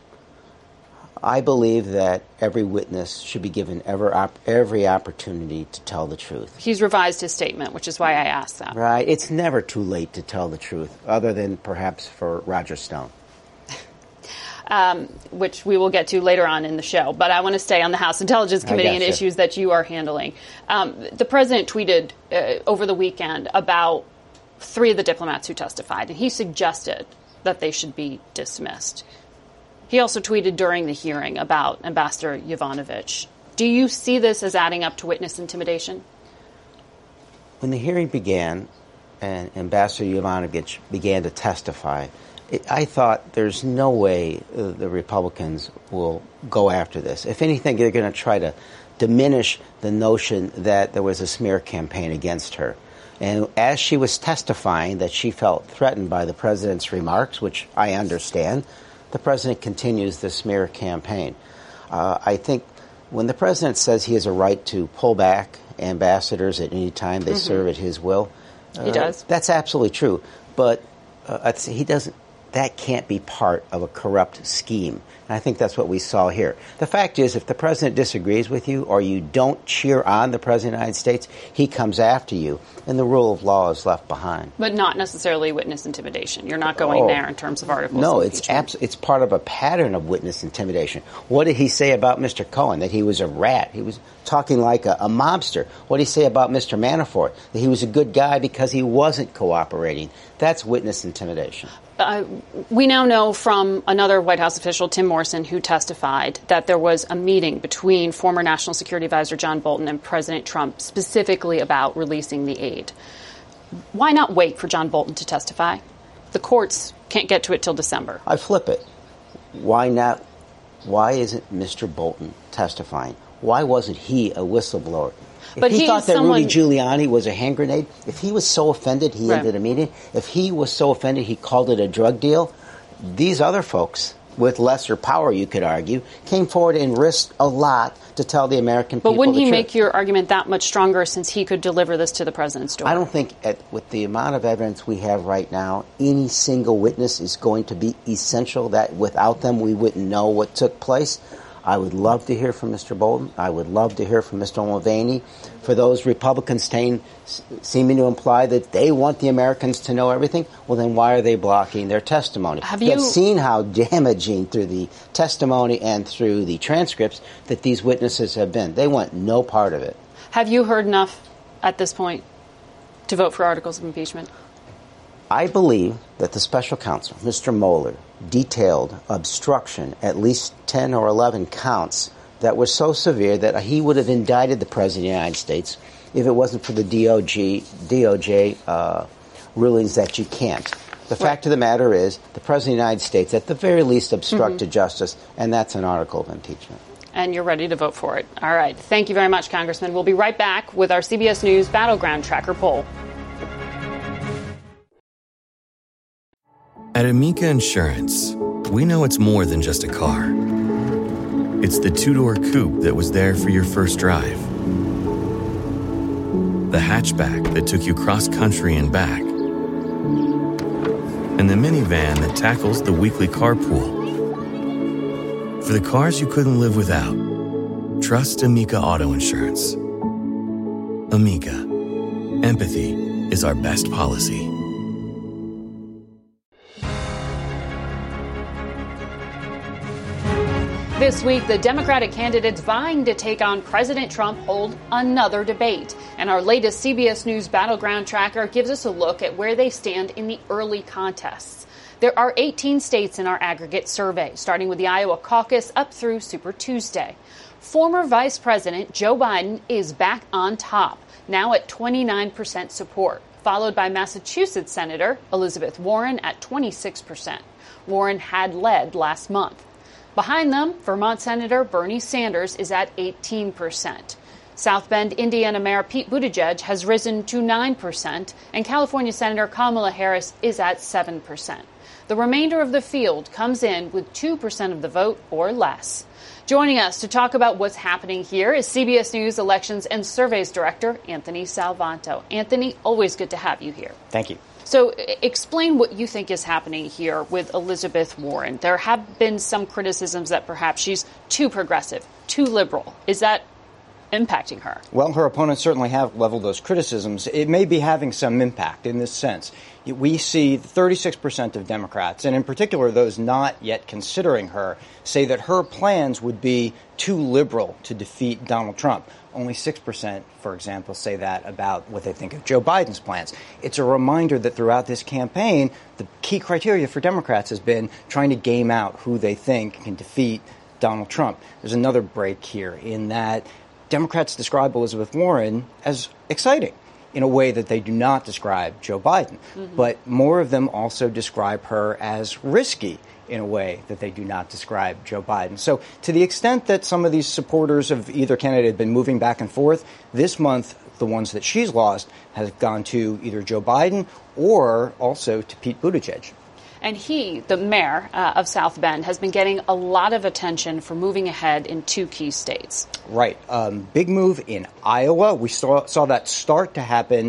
[SPEAKER 17] I believe that every witness should be given every opportunity to tell the truth.
[SPEAKER 3] He's revised his statement, which is why I asked that.
[SPEAKER 17] Right. It's never too late to tell the truth, other than perhaps for Roger Stone.
[SPEAKER 3] Which we will get to later on in the show. But I want to stay on the House Intelligence Committee and issues that you are handling. The president tweeted over the weekend about 3 of the diplomats who testified, and he suggested that they should be dismissed. He also tweeted during the hearing about Ambassador Yovanovitch. Do you see this as adding up to witness intimidation?
[SPEAKER 17] When the hearing began and Ambassador Yovanovitch began to testify, I thought there's no way the Republicans will go after this. If anything, they're going to try to diminish the notion that there was a smear campaign against her. And as she was testifying that she felt threatened by the president's remarks, which I understand, the president continues the smear campaign. I think when the president says he has a right to pull back ambassadors at any time they serve at his will,
[SPEAKER 3] he does.
[SPEAKER 17] That's absolutely true. But he doesn't. that can't be part of a corrupt scheme. And I think that's what we saw here. The fact is, if the president disagrees with you or you don't cheer on the president of the United States, he comes after you, and the rule of law is left behind.
[SPEAKER 10] But not necessarily witness intimidation. You're not going there in terms of articles.
[SPEAKER 17] No, it's part of a pattern of witness intimidation. What did he say about Mr. Cohen? That he was a rat. He was talking like a mobster. What did he say about Mr. Manafort? That he was a good guy because he wasn't cooperating. That's witness intimidation.
[SPEAKER 10] We now know from another White House official, Tim Morrison, who testified that there was a meeting between former National Security Advisor John Bolton and President Trump specifically about releasing the aid. Why not wait for John Bolton to testify? The courts can't get to it till December.
[SPEAKER 17] I flip it. Why not? Why isn't Mr. Bolton testifying? Why wasn't he a whistleblower? If he thought that Rudy Giuliani was a hand grenade, if he was so offended he ended a meeting, if he was so offended he called it a drug deal, these other folks with lesser power, you could argue, came forward and risked a lot to tell the American people the truth. But wouldn't he
[SPEAKER 10] make your argument that much stronger since he could deliver this to the president's door?
[SPEAKER 17] I don't think, with the amount of evidence we have right now, any single witness is going to be essential, that without them we wouldn't know what took place. I would love to hear from Mr. Bolton. I would love to hear from Mr. Mulvaney. For those Republicans seeming to imply that they want the Americans to know everything, well, then why are they blocking their testimony? You've seen how damaging through the testimony and through the transcripts that these witnesses have been. They want no part of it.
[SPEAKER 10] Have you heard enough at this point to vote for articles of impeachment?
[SPEAKER 17] I believe that the special counsel, Mr. Mueller, detailed obstruction, at least 10 or 11 counts that were so severe that he would have indicted the President of the United States if it wasn't for the DOJ rulings that you can't. The fact of the matter is the President of the United States at the very least obstructed justice, and that's an article of impeachment.
[SPEAKER 10] And you're ready to vote for it. All right. Thank you very much, Congressman. We'll be right back with our CBS News Battleground Tracker poll.
[SPEAKER 18] At Amica Insurance, we know it's more than just a car. It's the two-door coupe that was there for your first drive, the hatchback that took you cross-country and back, and the minivan that tackles the weekly carpool. For the cars you couldn't live without, trust Amica Auto Insurance. Amica. Empathy is our best policy.
[SPEAKER 3] This week, the Democratic candidates vying to take on President Trump hold another debate. And our latest CBS News Battleground Tracker gives us a look at where they stand in the early contests. There are 18 states in our aggregate survey, starting with the Iowa caucus up through Super Tuesday. Former Vice President Joe Biden is back on top, now at 29% support, followed by Massachusetts Senator Elizabeth Warren at 26%. Warren had led last month. Behind them, Vermont Senator Bernie Sanders is at 18%. South Bend, Indiana Mayor Pete Buttigieg has risen to 9%, and California Senator Kamala Harris is at 7%. The remainder of the field comes in with 2% of the vote or less. Joining us to talk about what's happening here is CBS News Elections and Surveys Director Anthony Salvanto. Anthony, always good to have you here.
[SPEAKER 19] Thank you.
[SPEAKER 3] So explain what you think is happening here with Elizabeth Warren. There have been some criticisms that perhaps she's too progressive, too liberal. Is that impacting her?
[SPEAKER 19] Well, her opponents certainly have leveled those criticisms. It may be having some impact in this sense. We see 36% of Democrats, and in particular those not yet considering her, say that her plans would be too liberal to defeat Donald Trump. Only 6%, for example, say that about what they think of Joe Biden's plans. It's a reminder that throughout this campaign, the key criteria for Democrats has been trying to game out who they think can defeat Donald Trump. There's another break here in that Democrats describe Elizabeth Warren as exciting in a way that they do not describe Joe Biden. Mm-hmm. But more of them also describe her as risky in a way that they do not describe Joe Biden. So to the extent that some of these supporters of either candidate have been moving back and forth, this month the ones that she's lost has gone to either Joe Biden or also to Pete Buttigieg.
[SPEAKER 3] And he, the mayor of South Bend, has been getting a lot of attention for moving ahead in two key states.
[SPEAKER 19] Right. Big move in Iowa. We saw that start to happen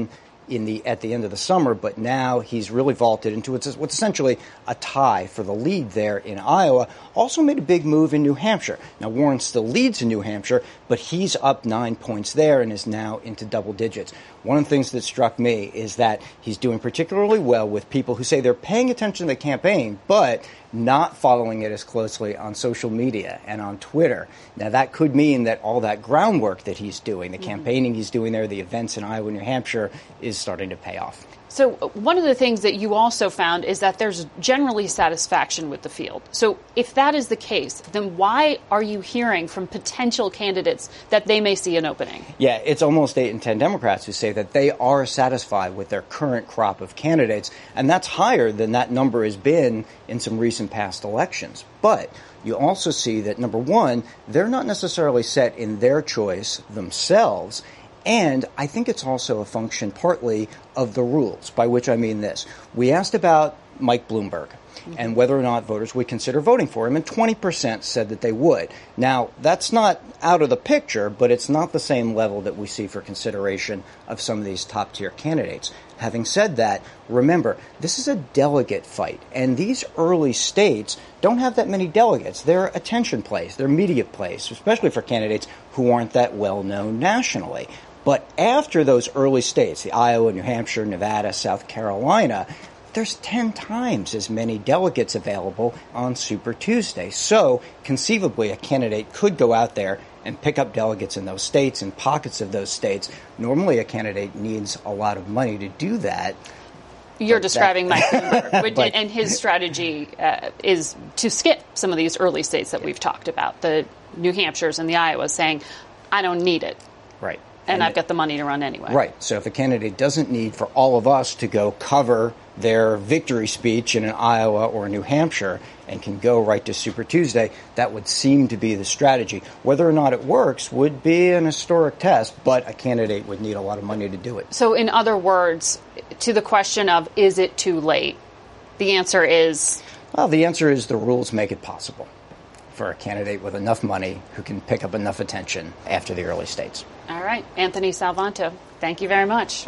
[SPEAKER 19] at the end of the summer, but now he's really vaulted into what's essentially a tie for the lead there in Iowa. Also made a big move in New Hampshire. Now, Warren still leads in New Hampshire, but he's up 9 points there and is now into double digits. One of the things that struck me is that he's doing particularly well with people who say they're paying attention to the campaign, but not following it as closely on social media and on Twitter. Now, that could mean that all that groundwork that he's doing, the campaigning he's doing there, the events in Iowa and New Hampshire, is starting to pay off.
[SPEAKER 10] So one of the things that you also found is that there's generally satisfaction with the field. So if that is the case, then why are you hearing from potential candidates that they may see an opening?
[SPEAKER 19] Yeah, it's almost 8 in 10 Democrats who say that they are satisfied with their current crop of candidates, and that's higher than that number has been in some recent past elections. But you also see that, number one, they're not necessarily set in their choice themselves. And I think it's also a function partly of the rules, by which I mean this. We asked about Mike Bloomberg and whether or not voters would consider voting for him, and 20% said that they would. Now, that's not out of the picture, but it's not the same level that we see for consideration of some of these top-tier candidates. Having said that, remember, this is a delegate fight, and these early states don't have that many delegates. They're attention plays, they're media plays, especially for candidates who aren't that well-known nationally. But after those early states, the Iowa, New Hampshire, Nevada, South Carolina, there's 10 times as many delegates available on Super Tuesday. So conceivably, a candidate could go out there and pick up delegates in those states and pockets of those states. Normally, a candidate needs a lot of money to do that.
[SPEAKER 10] You're describing Mike Bloomberg, and his strategy is to skip some of these early states that we've talked about, the New Hampshires and the Iowas, saying, I don't need it.
[SPEAKER 19] Right.
[SPEAKER 10] And I've got the money to run anyway.
[SPEAKER 19] Right. So if a candidate doesn't need for all of us to go cover their victory speech in an Iowa or New Hampshire and can go right to Super Tuesday, that would seem to be the strategy. Whether or not it works would be an historic test, but a candidate would need a lot of money to do it.
[SPEAKER 10] So in other words, to the question of is it too late, the answer is?
[SPEAKER 19] Well, the answer is the rules make it possible for a candidate with enough money who can pick up enough attention after the early states.
[SPEAKER 10] All right. Anthony Salvanto, thank you very much.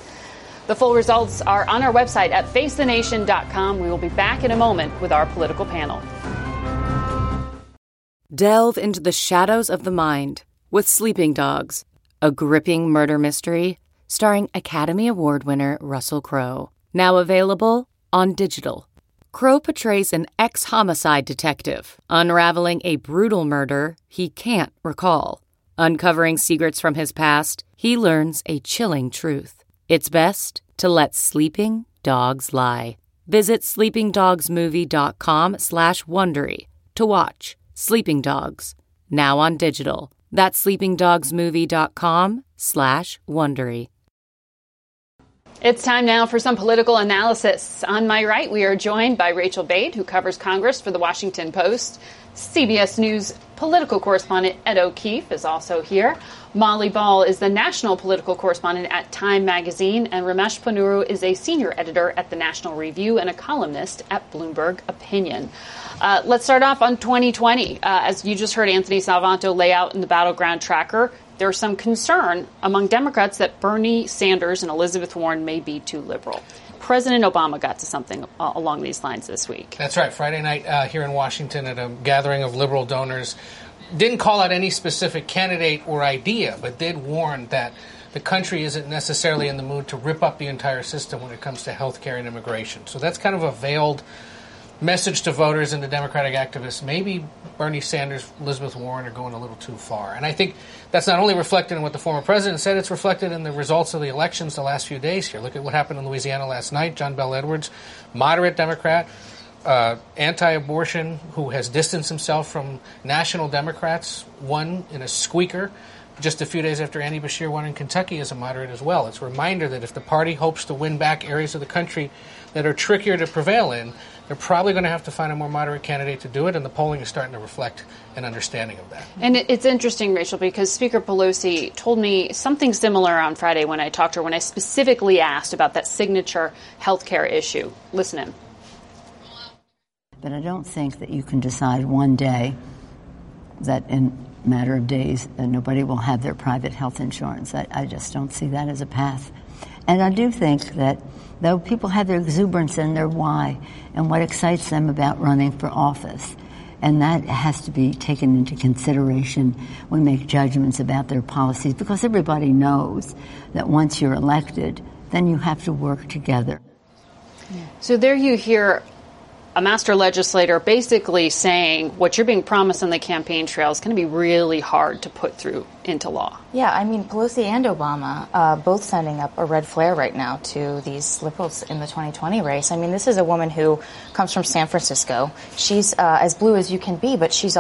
[SPEAKER 10] The full results are on our website at facethenation.com. We will be back in a moment with our political panel.
[SPEAKER 20] Delve into the shadows of the mind with Sleeping Dogs, a gripping murder mystery starring Academy Award winner Russell Crowe. Now available on digital. Crowe portrays an ex-homicide detective unraveling a brutal murder he can't recall. Uncovering secrets from his past, he learns a chilling truth. It's best to let sleeping dogs lie. Visit sleepingdogsmovie.com/Wondery to watch Sleeping Dogs, now on digital. That's sleepingdogsmovie.com/Wondery.
[SPEAKER 10] It's time now for some political analysis. On my right, we are joined by Rachel Bate, who covers Congress for The Washington Post. CBS News political correspondent Ed O'Keefe is also here. Molly Ball is the national political correspondent at Time Magazine, and Ramesh Ponnuru is a senior editor at the National Review and a columnist at Bloomberg Opinion. Let's start off on 2020. As you just heard Anthony Salvanto lay out in the Battleground Tracker, there's some concern among Democrats that Bernie Sanders and Elizabeth Warren may be too liberal. President Obama got to something along these lines this week.
[SPEAKER 21] That's right. Friday night here in Washington at a gathering of liberal donors. Didn't call out any specific candidate or idea, but did warn that the country isn't necessarily in the mood to rip up the entire system when it comes to health care and immigration. So that's kind of a veiled message to voters and the Democratic activists. Maybe Bernie Sanders, Elizabeth Warren are going a little too far. And I think that's not only reflected in what the former president said, it's reflected in the results of the elections the last few days here. Look at what happened in Louisiana last night. John Bel Edwards, moderate Democrat, anti-abortion, who has distanced himself from national Democrats, won in a squeaker just a few days after Andy Beshear won in Kentucky as a moderate as well. It's a reminder that if the party hopes to win back areas of the country that are trickier to prevail in, they're probably going to have to find a more moderate candidate to do it, and the polling is starting to reflect an understanding of that.
[SPEAKER 10] And it's interesting, Rachel, because Speaker Pelosi told me something similar on Friday when I talked to her, when I specifically asked about that signature health care issue. Listen in.
[SPEAKER 9] But I don't think that you can decide one day that in a matter of days nobody will have their private health insurance. I just don't see that as a path. And I do think that though people have their exuberance and their why and what excites them about running for office, and that has to be taken into consideration when we make judgments about their policies, because everybody knows that once you're elected, then you have to work together.
[SPEAKER 10] So there you hear a master legislator basically saying what you're being promised on the campaign trail is going to be really hard to put through into law.
[SPEAKER 1] Yeah, I mean, Pelosi and Obama both sending up a red flare right now to these liberals in the 2020 race. I mean, this is a woman who comes from San Francisco. She's as blue as you can be, but she's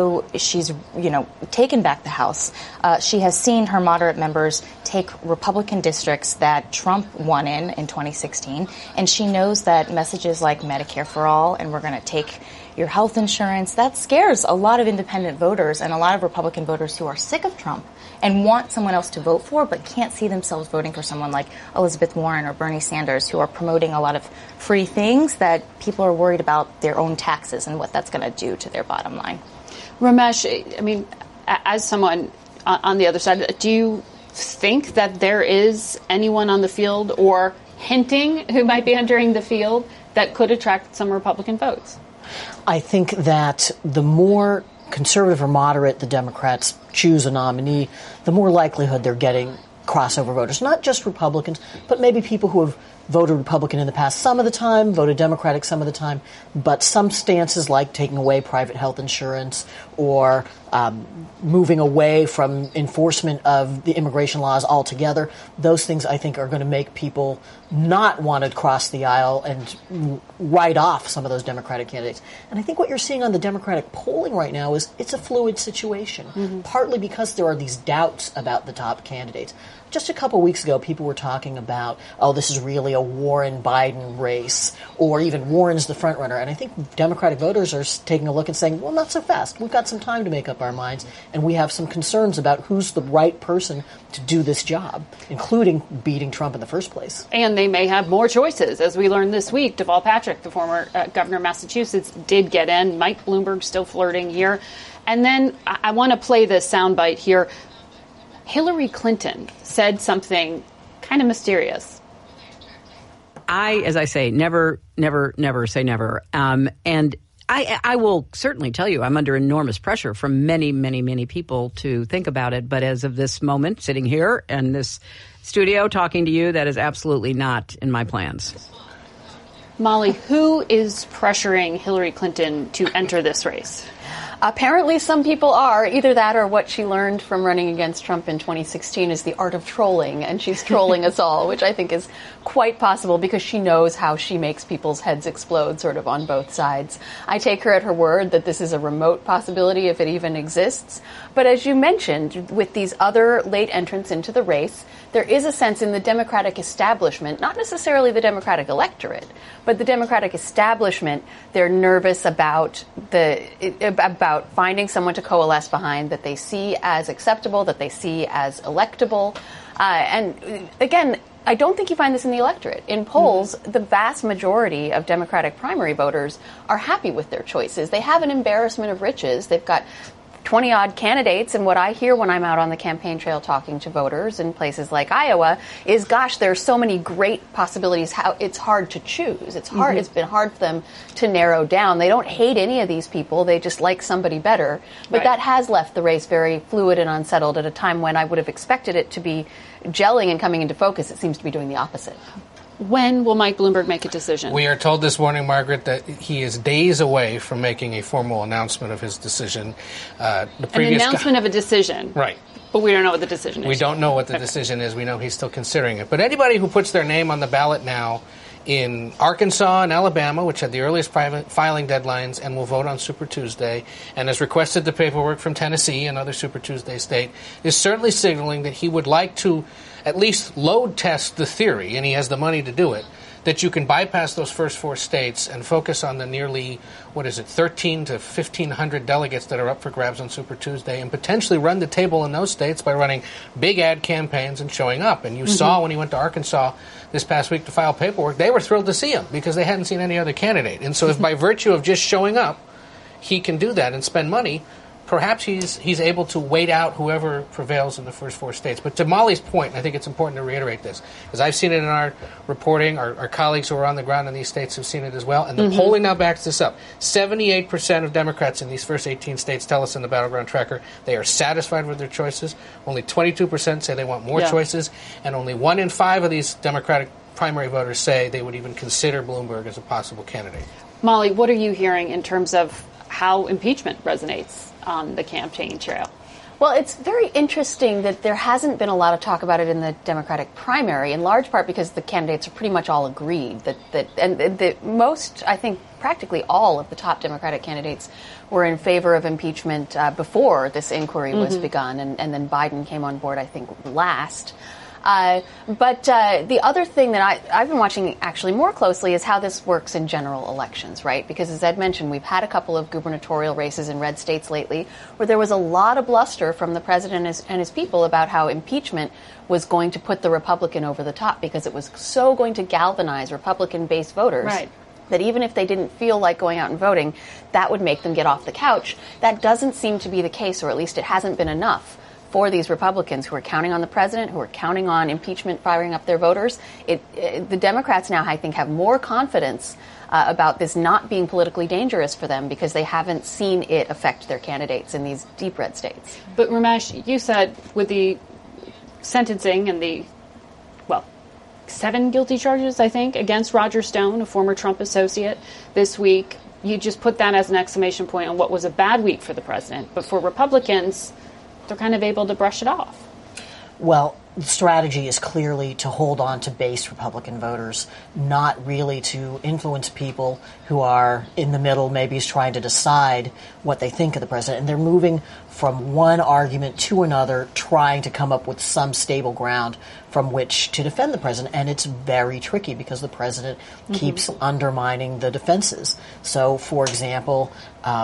[SPEAKER 1] taken back the House. She has seen her moderate members take Republican districts that Trump won in 2016, and she knows that messages like Medicare for all and we're going to take your health insurance, that scares a lot of independent voters and a lot of Republican voters who are sick of Trump and want someone else to vote for but can't see themselves voting for someone like Elizabeth Warren or Bernie Sanders, who are promoting a lot of free things that people are worried about their own taxes and what that's going to do to their bottom line.
[SPEAKER 10] Ramesh, I mean, as someone on the other side, do you think that there is anyone on the field or hinting who might be entering the field that could attract some Republican votes?
[SPEAKER 22] I think that the more conservative or moderate the Democrats choose a nominee, the more likelihood they're getting crossover voters. Not just Republicans, but maybe people who have voted Republican in the past some of the time, voted Democratic some of the time, but some stances like taking away private health insurance or moving away from enforcement of the immigration laws altogether, those things I think are going to make people not want to cross the aisle and write off some of those Democratic candidates. And I think what you're seeing on the Democratic polling right now is it's a fluid situation, partly because there are these doubts about the top candidates. Just a couple weeks ago, people were talking about, oh, this is really a Warren-Biden race, or even Warren's the front runner. And I think Democratic voters are taking a look and saying, well, not so fast. We've got some time to make up our minds, and we have some concerns about who's the right person to do this job, including beating Trump in the first place.
[SPEAKER 10] And they may have more choices. As we learned this week, Deval Patrick, the former governor of Massachusetts, did get in. Mike Bloomberg still flirting here. And then I want to play this soundbite here. Hillary Clinton said something kind of mysterious.
[SPEAKER 23] As I say, never say never. And I will certainly tell you I'm under enormous pressure from many, many, many people to think about it. But as of this moment, sitting here in this studio talking to you, that is absolutely not in my plans.
[SPEAKER 10] Molly, who is pressuring Hillary Clinton to enter this race?
[SPEAKER 24] Apparently some people are. Either that or what she learned from running against Trump in 2016 is the art of trolling, and she's trolling us all, which I think is quite possible because she knows how she makes people's heads explode sort of on both sides. I take her at her word that this is a remote possibility if it even exists. But as you mentioned, with these other late entrants into the race, there is a sense in the Democratic establishment, not necessarily the Democratic electorate, but the Democratic establishment, they're nervous about finding someone to coalesce behind that they see as acceptable, that they see as electable. And again, I don't think you find this in the electorate. In polls, the vast majority of Democratic primary voters are happy with their choices. They have an embarrassment of riches. They've got 20-odd candidates, and what I hear when I'm out on the campaign trail talking to voters in places like Iowa is, gosh, there's so many great possibilities. How it's hard to choose. It's hard. It's been hard for them to narrow down. They don't hate any of these people. They just like somebody better. But that has left the race very fluid and unsettled at a time when I would have expected it to be gelling and coming into focus. It seems to be doing the opposite.
[SPEAKER 10] When will Mike Bloomberg make a decision?
[SPEAKER 21] We are told this morning, Margaret, that he is days away from making a formal announcement of his decision. An
[SPEAKER 10] announcement of a decision.
[SPEAKER 21] Right.
[SPEAKER 10] But we don't know what the decision is.
[SPEAKER 21] We don't know what the decision is. We know he's still considering it. But anybody who puts their name on the ballot now in Arkansas and Alabama, which had the earliest filing deadlines and will vote on Super Tuesday, and has requested the paperwork from Tennessee, another Super Tuesday state, is certainly signaling that he would like to at least load test the theory, and he has the money to do it, that you can bypass those first four states and focus on the nearly, 13 to 1,500 delegates that are up for grabs on Super Tuesday, and potentially run the table in those states by running big ad campaigns and showing up. And you saw when he went to Arkansas this past week to file paperwork, they were thrilled to see him because they hadn't seen any other candidate. And so if by virtue of just showing up, he can do that and spend money, perhaps he's able to wait out whoever prevails in the first 4 states. But to Molly's point, and I think it's important to reiterate this, because I've seen it in our reporting, our colleagues who are on the ground in these states have seen it as well, and the polling now backs this up. 78% of Democrats in these first 18 states tell us in the Battleground Tracker they are satisfied with their choices. Only 22% say they want more choices, and only 1 in 5 of these Democratic primary voters say they would even consider Bloomberg as a possible candidate.
[SPEAKER 10] Molly, what are you hearing in terms of how impeachment resonates on the campaign trail?
[SPEAKER 24] Well, it's very interesting that there hasn't been a lot of talk about it in the Democratic primary, in large part because the candidates are pretty much all agreed that most, I think, practically all of the top Democratic candidates were in favor of impeachment before this inquiry was begun, and then Biden came on board, I think, last. But the other thing that I've been watching actually more closely is how this works in general elections, right? Because as Ed mentioned, we've had a couple of gubernatorial races in red states lately where there was a lot of bluster from the president and his people about how impeachment was going to put the Republican over the top because it was so going to galvanize Republican-based voters.
[SPEAKER 10] Right.
[SPEAKER 24] That even if they didn't feel like going out and voting, that would make them get off the couch. That doesn't seem to be the case, or at least it hasn't been enough for these Republicans who are counting on the president, who are counting on impeachment firing up their voters. The Democrats now, I think, have more confidence about this not being politically dangerous for them because they haven't seen it affect their candidates in these deep red states.
[SPEAKER 10] But Ramesh, you said with the sentencing and the, 7 guilty charges, I think, against Roger Stone, a former Trump associate, this week, you just put that as an exclamation point on what was a bad week for the president. But for Republicans, they're kind of able to brush it off.
[SPEAKER 22] Well, the strategy is clearly to hold on to base Republican voters, not really to influence people who are in the middle, maybe is trying to decide what they think of the president. And they're moving from one argument to another, trying to come up with some stable ground from which to defend the president. And it's very tricky because the president keeps undermining the defenses. So, for example,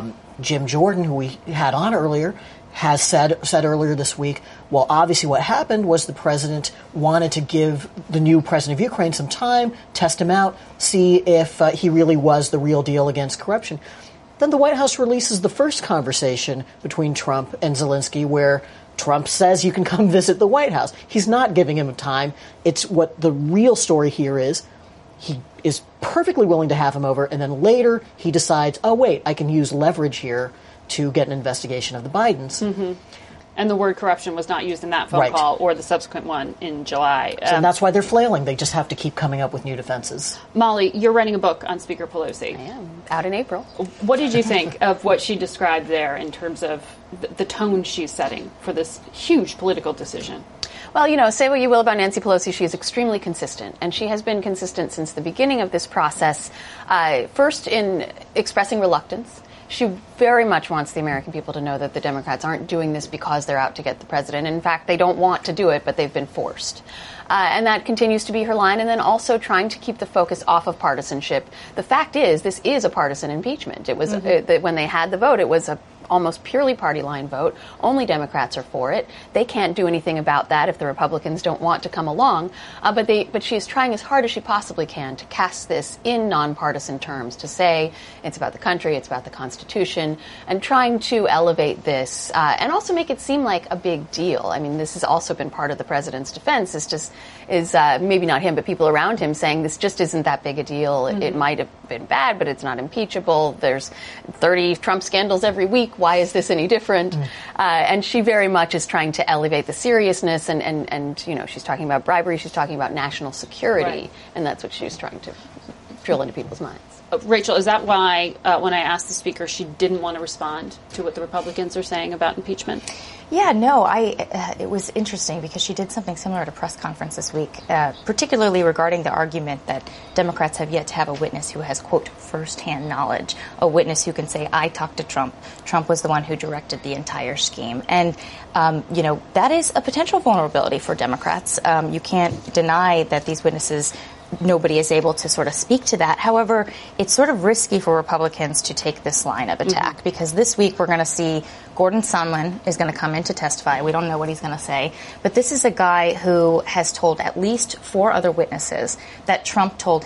[SPEAKER 22] Jim Jordan, who we had on earlier, has said earlier this week, well, obviously what happened was the president wanted to give the new president of Ukraine some time, test him out, see if he really was the real deal against corruption. Then the White House releases the first conversation between Trump and Zelensky where Trump says you can come visit the White House. He's not giving him time. It's what the real story here is. He is perfectly willing to have him over, and then later he decides, oh, wait, I can use leverage here to get an investigation of the Bidens.
[SPEAKER 10] And the word corruption was not used in that phone call or the subsequent one in July.
[SPEAKER 22] So that's why they're flailing. They just have to keep coming up with new defenses.
[SPEAKER 10] Molly, you're writing a book on Speaker Pelosi.
[SPEAKER 24] I am, out in April.
[SPEAKER 10] What did you think of what she described there in terms of the tone she's setting for this huge political decision?
[SPEAKER 24] Well, say what you will about Nancy Pelosi, she is extremely consistent, and she has been consistent since the beginning of this process, first in expressing reluctance. She very much wants the American people to know that the Democrats aren't doing this because they're out to get the president. In fact, they don't want to do it, but they've been forced. And that continues to be her line. And then also trying to keep the focus off of partisanship. The fact is, this is a partisan impeachment. It was when they had the vote, it was a almost purely party line vote. Only Democrats are for it. They can't do anything about that if the Republicans don't want to come along. But she's trying as hard as she possibly can to cast this in nonpartisan terms, to say it's about the country, it's about the Constitution, and trying to elevate this and also make it seem like a big deal. I mean, this has also been part of the president's defense. Is maybe not him, but people around him saying this just isn't that big a deal. It might have been bad, but it's not impeachable. There's 30 Trump scandals every week. Why is this any different? And she very much is trying to elevate the seriousness and she's talking about bribery. She's talking about national security. And that's what she's trying to drill into people's minds.
[SPEAKER 10] Rachel, is that why when I asked the speaker, she didn't want to respond to what the Republicans are saying about impeachment?
[SPEAKER 1] Yeah, no, it was interesting because she did something similar at a press conference this week, particularly regarding the argument that Democrats have yet to have a witness who has, quote, firsthand knowledge, a witness who can say, I talked to Trump. Trump was the one who directed the entire scheme. And, that is a potential vulnerability for Democrats. You can't deny that these witnesses, nobody is able to sort of speak to that. However, it's sort of risky for Republicans to take this line of attack because this week we're going to see Gordon Sondland is going to come in to testify. We don't know what he's going to say. But this is a guy who has told at least 4 other witnesses that Trump told him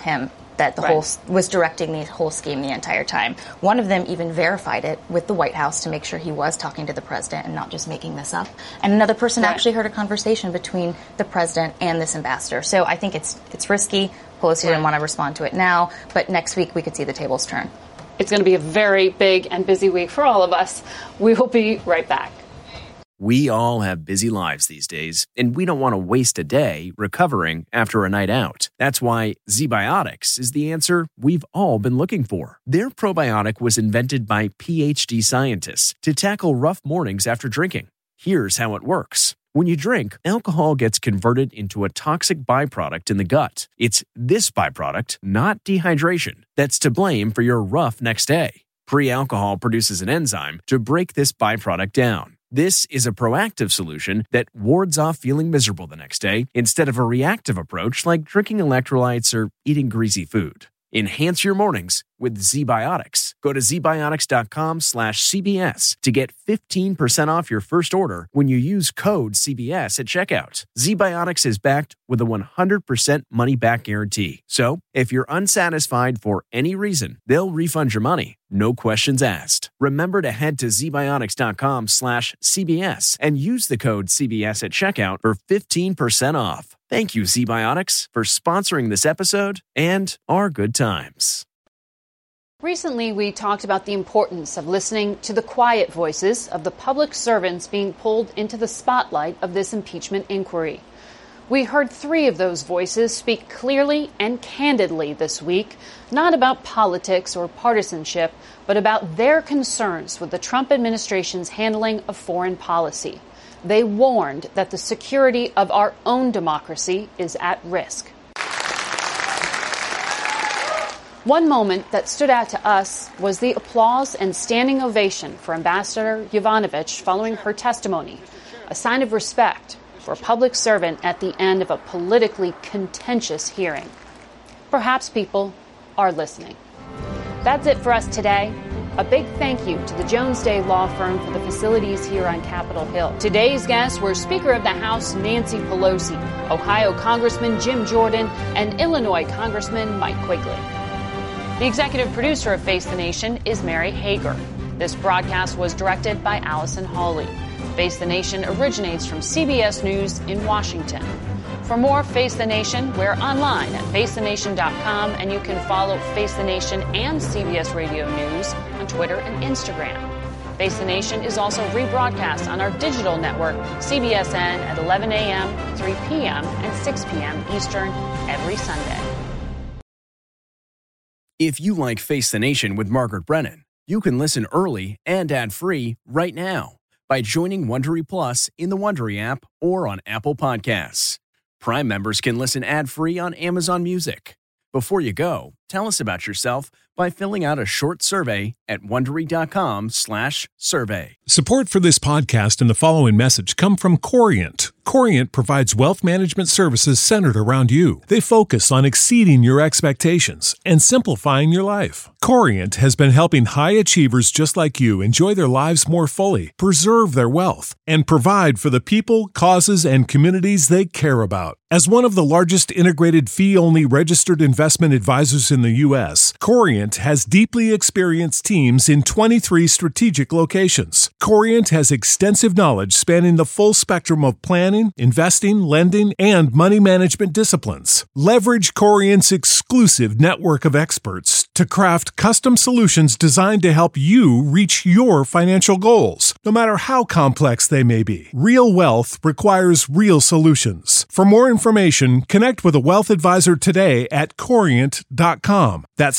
[SPEAKER 1] that was directing the whole scheme the entire time. One of them even verified it with the White House to make sure he was talking to the president and not just making this up. And another person actually heard a conversation between the president and this ambassador. So I think it's risky. Pelosi didn't want to respond to it now, but next week we could see the tables turn.
[SPEAKER 3] It's going to be a very big and busy week for all of us. We will be right back.
[SPEAKER 2] We all have busy lives these days, and we don't want to waste a day recovering after a night out. That's why ZBiotics is the answer we've all been looking for. Their probiotic was invented by PhD scientists to tackle rough mornings after drinking. Here's how it works. When you drink, alcohol gets converted into a toxic byproduct in the gut. It's this byproduct, not dehydration, that's to blame for your rough next day. Pre-alcohol produces an enzyme to break this byproduct down. This is a proactive solution that wards off feeling miserable the next day instead of a reactive approach like drinking electrolytes or eating greasy food. Enhance your mornings with ZBiotics. Go to zbiotics.com/CBS to get 15% off your first order when you use code CBS at checkout. ZBiotics is backed with a 100% money-back guarantee. So, if you're unsatisfied for any reason, they'll refund your money. No questions asked. Remember to head to zbiotics.com/CBS and use the code CBS at checkout for 15% off. Thank you, ZBiotics, for sponsoring this episode and our good times.
[SPEAKER 3] Recently, we talked about the importance of listening to the quiet voices of the public servants being pulled into the spotlight of this impeachment inquiry. We heard 3 of those voices speak clearly and candidly this week, not about politics or partisanship, but about their concerns with the Trump administration's handling of foreign policy. They warned that the security of our own democracy is at risk. One moment that stood out to us was the applause and standing ovation for Ambassador Yovanovitch following her testimony, a sign of respect for a public servant at the end of a politically contentious hearing. Perhaps people are listening. That's it for us today. A big thank you to the Jones Day Law Firm for the facilities here on Capitol Hill. Today's guests were Speaker of the House Nancy Pelosi, Ohio Congressman Jim Jordan, and Illinois Congressman Mike Quigley. The executive producer of Face the Nation is Mary Hager. This broadcast was directed by Allison Hawley. Face the Nation originates from CBS News in Washington. For more Face the Nation, we're online at facethenation.com, and you can follow Face the Nation and CBS Radio News on Twitter and Instagram. Face the Nation is also rebroadcast on our digital network, CBSN, at 11 a.m., 3 p.m., and 6 p.m. Eastern every Sunday.
[SPEAKER 2] If you like Face the Nation with Margaret Brennan, you can listen early and ad-free right now by joining Wondery Plus in the Wondery app or on Apple Podcasts. Prime members can listen ad-free on Amazon Music. Before you go, tell us about yourself by filling out a short survey at Wondery.com/survey.
[SPEAKER 4] Support for this podcast and the following message come from Corient. Corient provides wealth management services centered around you. They focus on exceeding your expectations and simplifying your life. Corient has been helping high achievers just like you enjoy their lives more fully, preserve their wealth, and provide for the people, causes, and communities they care about. As one of the largest integrated fee-only registered investment advisors in the U.S., Corient has deeply experienced teams in 23 strategic locations. Corient has extensive knowledge spanning the full spectrum of planning, investing, lending, and money management disciplines. Leverage Corient's exclusive network of experts to craft custom solutions designed to help you reach your financial goals, no matter how complex they may be. Real wealth requires real solutions. For more information, connect with a wealth advisor today at Corient.com. That's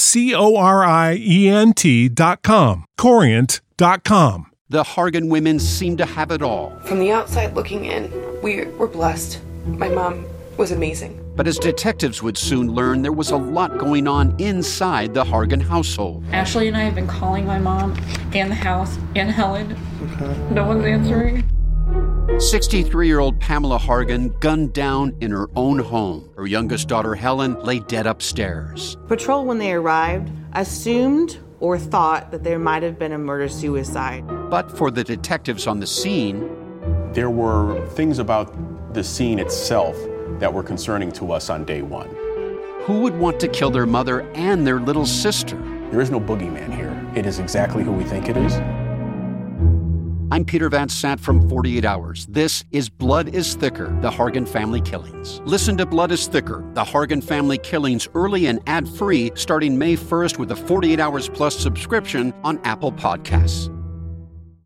[SPEAKER 4] Corient.com. Corient.com.
[SPEAKER 5] The Hargan women seem to have it all.
[SPEAKER 6] From the outside looking in, we were blessed. My mom was amazing.
[SPEAKER 5] But as detectives would soon learn, there was a lot going on inside the Hargan household.
[SPEAKER 25] Ashley and I have been calling my mom and the house and Helen. No one's answering.
[SPEAKER 5] 63-year-old Pamela Hargan gunned down in her own home. Her youngest daughter, Helen, lay dead upstairs.
[SPEAKER 26] Patrol, when they arrived, assumed or thought that there might have been a murder-suicide.
[SPEAKER 5] But for the detectives on the scene,
[SPEAKER 27] there were things about the scene itself that were concerning to us on day one.
[SPEAKER 5] who would want to kill their mother and their little sister?
[SPEAKER 7] There is no boogeyman here. It is exactly who we think it is.
[SPEAKER 5] I'm Peter Van Sant from 48 Hours. This is Blood is Thicker, The Hargan Family Killings. Listen to Blood is Thicker, The Hargan Family Killings early and ad-free starting May 1st with a 48 Hours Plus subscription on Apple Podcasts.